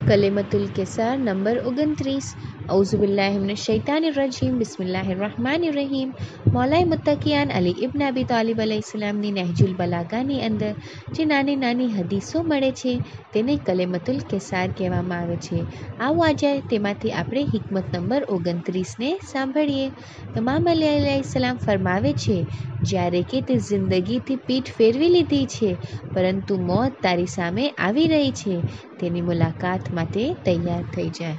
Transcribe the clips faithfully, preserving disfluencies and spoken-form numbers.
कलिमतुल किसार number उनतीस। औज़ुबिल्लाहिमिनश्शैतानिर्रजीम बिस्मिल्लाहिर्रहमानिर्रहीम। मौलाए मुत्तकियान અલી ઇબ્ન અબી તાલિબ અલૈહિસ્સલામની નહેજુલ બલાગાની અંદર જે નાની નાની હદીસો મળે છે તેને કલિમતુલ કિસાર કહેવામાં આવે છે। આવો આજે તેમાંથી આપણે હિકમત નંબર ઓગણત્રીસને સાંભળીએ। ઇમામ અલી અલૈહિસ્સલામ ફરમાવે છે, જ્યારે કે તે જિંદગીથી પીઠ ફેરવી લીધી છે પરંતુ મોત તારી સામે આવી રહી છે, તેની મુલાકાત માટે તૈયાર થઈ જાય।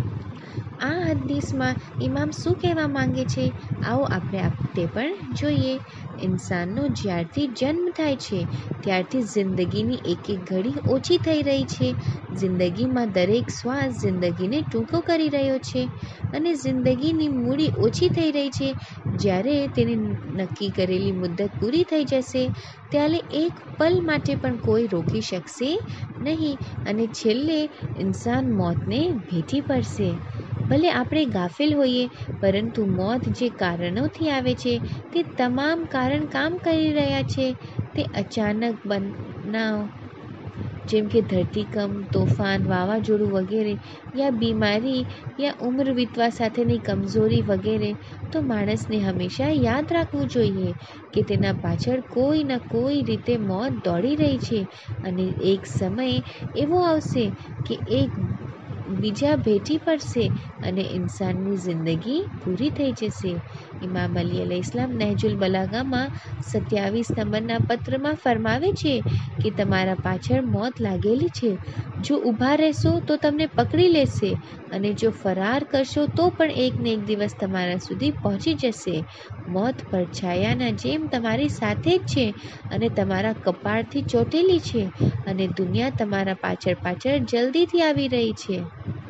આ હદીસમાં ઇમામ શું કહેવા માંગે છે, આવો આપણે તે પણ જોઈએ। ઇન્સાનનો જ્યારથી જન્મ થાય છે ત્યારથી જિંદગીની એક એક ઘડી ઓછી થઈ રહી છે। જિંદગીમાં દરેક શ્વાસ જિંદગીને ટૂંકો કરી રહ્યો છે અને જિંદગીની મૂડી ઓછી થઈ રહી છે। જ્યારે તેની નક્કી કરેલી મુદ્દત પૂરી થઈ જશે ત્યારે એક પલ માટે પણ કોઈ રોકી શકશે નહીં અને છેલ્લે ઇન્સાન મોતને ભેટી પડશે। ભલે આપણે ગાફિલ હોઈએ પરંતુ મોત જે કારણોથી આવે છે તે તમામ કારણ કામ કરી રહ્યા છે। તે અચાનક બનાવ જેમ કે ધરતીકંપ, તોફાન, વાવાઝોડું વગેરે, યા બીમારી યા ઉંમર વીતવા સાથેની કમજોરી વગેરે, તો માણસને હંમેશા યાદ રાખવું જોઈએ કે તેના પાછળ કોઈ ન કોઈ રીતે મોત દોડી રહી છે અને એક સમય એવો આવશે કે એક બીજા ભેટી પડશે અને ઇન્સાનની જિંદગી પૂરી થઈ જશે। ઇમામ અલી અલૈહિસ્સલામ નહેજુલ બલાગામાં સત્યાવીસ નંબરના પત્રમાં ફરમાવે છે કે તમારા પાછળ મોત લાગેલી છે। જો ઊભા રહેશો તો તમને પકડી લેશે અને જો ફરાર કરશો તો પણ એક ને એક દિવસ તમારા સુધી પહોંચી જશે। મોત પડછાયાના જેમ તમારી સાથે જ છે અને તમારા કપાળથી ચોટેલી છે અને દુનિયા તમારા પાછળ પાછળ જલ્દીથી આવી રહી છે,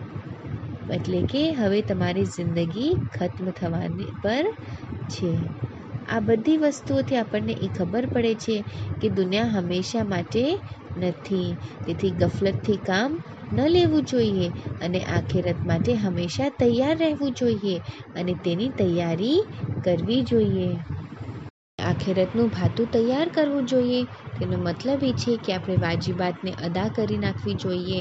એટલે કે હવે તમારી જિંદગી ખત્મ થવાની પર છે। આ બધી વસ્તુઓથી આપણને એ ખબર પડે છે કે દુનિયા હંમેશા માટે નથી, તેથી ગફલતથી કામ ન લેવું જોઈએ અને આખિરત માટે હંમેશા તૈયાર રહેવું જોઈએ અને તેની તૈયારી કરવી જોઈએ। આખિરતનું ભાતું તૈયાર કરવું જોઈએ। તેનો મતલબ એ છે કે આપણે વાજિબાતને અદા કરી નાખવી જોઈએ,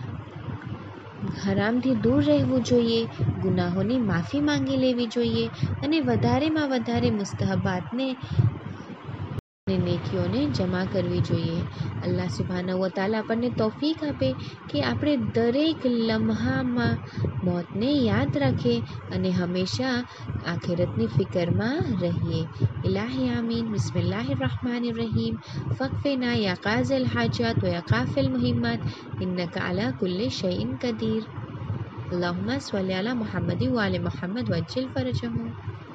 હરામથી દૂર રહેવું જોઈએ, ગુનાહોની માફી માંગી લેવી જોઈએ અને વધારેમાં વધારે મુસ્તહબાતને અને નેકીઓને જમા કરવી જોઈએ। અલ્લાહ સુબ્હાનહુ વ તઆલા આપણને તૌફીક આપે કે આપણે દરેક લમ્હામાં મોતને યાદ રાખીએ અને હંમેશા આખિરતની ફિકરમાં રહીએ। ઇલાહી આમીન। બિસ્મિલ્લાહિર્રહમાનિર્રહીમ। ફક્ફિના યા કાઝિલ હાજાત વ યા કાફિલ મુહિમ્માત ઇન્નકા અલા કુલ્લિ શૈઇન કદીર। અલ્લાहुम्मा स्वल्ली अला मुहम्मद व आले मुहम्मद वज्जिल फरजहुम।